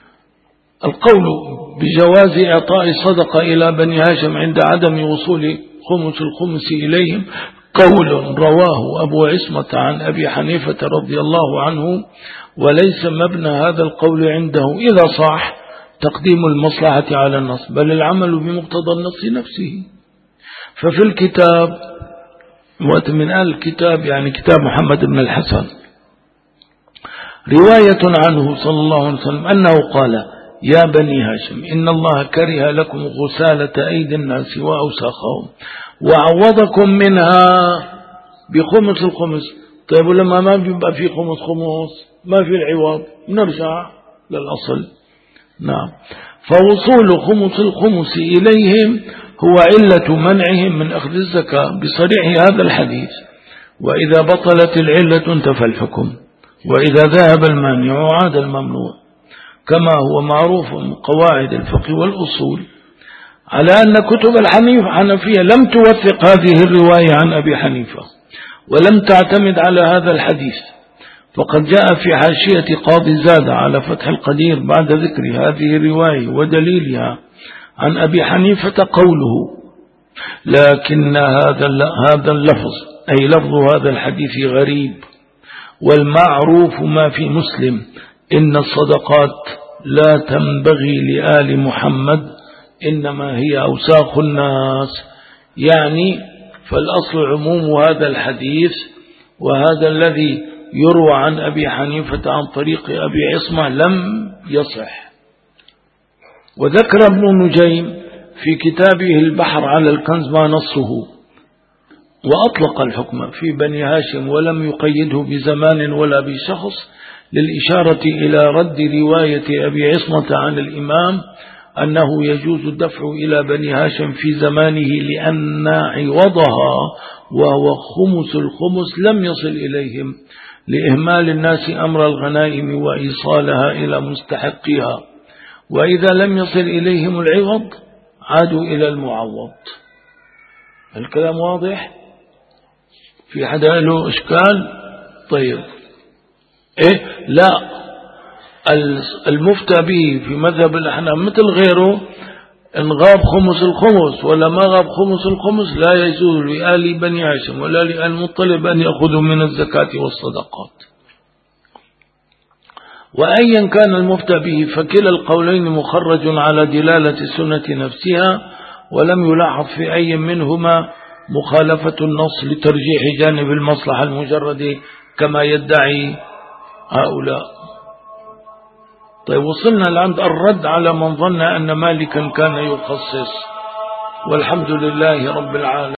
القول بجواز إعطاء الصدقة إلى بني هاشم عند عدم وصول خمس الخمس إليهم قول رواه أبو عصمة عن أبي حنيفة رضي الله عنه، وليس مبنى هذا القول عنده إذا صح تقديم المصلحة على النص، بل العمل بمقتضى النص نفسه. ففي الكتاب وقت من آل الكتاب يعني كتاب محمد بن الحسن رواية عنه صلى الله عليه وسلم أنه قال يا بني هاشم إن الله كره لكم غسالة أيدي الناس وأوساخهم وعوضكم منها بخمس الخمس. طيب ولما ما بيبقى في خمس خمس ما في العوض نرجع للأصل. نعم، فوصول خمس الخمس إليهم هو علة منعهم من أخذ الزكاة بصريح هذا الحديث، وإذا بطلت العلة انتفى الحكم، وإذا ذهب المانع عاد الممنوع، كما هو معروف من قواعد الفقه والأصول، على أن كتب الحنفية لم توثق هذه الرواية عن أبي حنيفة ولم تعتمد على هذا الحديث. فقد جاء في حاشية قاضي زاد على فتح القدير بعد ذكر هذه الرواية ودليلها عن أبي حنيفة قوله لكن هذا هذا اللفظ أي لفظ هذا الحديث غريب، والمعروف ما في مسلم إن الصدقات لا تنبغي لآل محمد إنما هي أوساخ الناس. يعني فالأصل عموم هذا الحديث، وهذا الذي يروى عن أبي حنيفة عن طريق أبي عصمة لم يصح. وذكر ابن نجيم في كتابه البحر على الكنز ما نصه، وأطلق الحكم في بني هاشم ولم يقيده بزمان ولا بشخص، للإشارة إلى رد رواية أبي عصمة عن الإمام أنه يجوز الدفع إلى بني هاشم في زمانه لأن عوضها وهو خمس الخمس لم يصل إليهم لإهمال الناس أمر الغنائم وإيصالها إلى مستحقها، وإذا لم يصل إليهم العوض عادوا إلى المعوض. الكلام واضح؟ في حدا له إشكال؟ طيب، إيه لا، المفتى به في مذهب الأحناف مثل غيره، إن غاب خمس الخمس ولا ما غاب خمس الخمس لا يجوز لآل بني هاشم ولا لآل المطلب أن يأخذوا من الزكاة والصدقات. وأيا كان المفتى به فكلا القولين مخرج على دلالة السنة نفسها، ولم يلاحظ في أي منهما مخالفة النص لترجيح جانب المصلحة المجرد كما يدعي هؤلاء. طيب وصلنا لعند الرد على من ظن أن مالكا كان يخصص، والحمد لله رب العالمين.